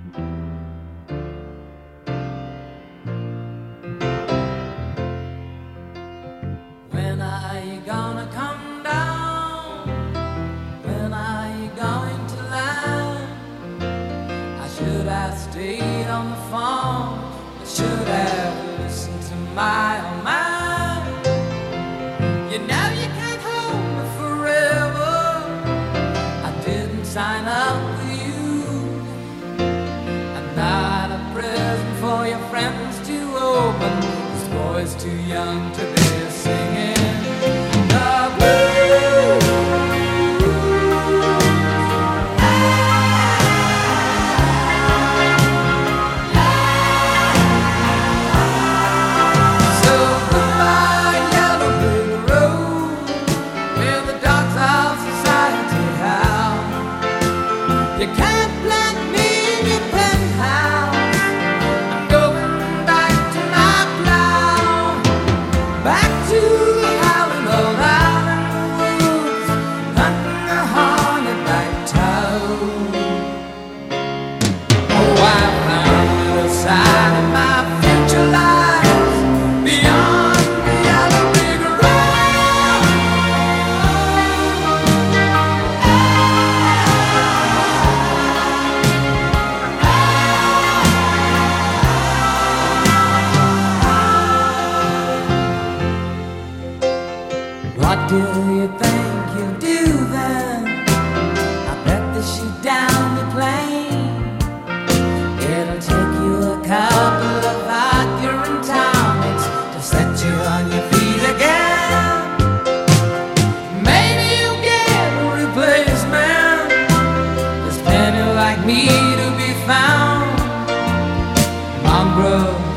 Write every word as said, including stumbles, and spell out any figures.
When are you gonna come down? When are you going to land? I should have stayed on the phone. I should have listened to my own mind. You know you can't hold me forever. I didn't sign up with you. I'm not a present for your friends to open. This boy's too young to be singing the blues. So goodbye, yellow brick road, where the dogs of society howl. You can't plant me in your penthouse. I'm going back to my plow, back to the howling old island woods, hunting a hornet-back toad. Oh, I found the other side of my future lies beyond the yellow brick road. What do you think you'll do then? I bet they shoot down the plane. It'll take you a couple of arguing tonics to set you on your feet again. Maybe you'll get a replacement. There's plenty like me to be found. Mongrel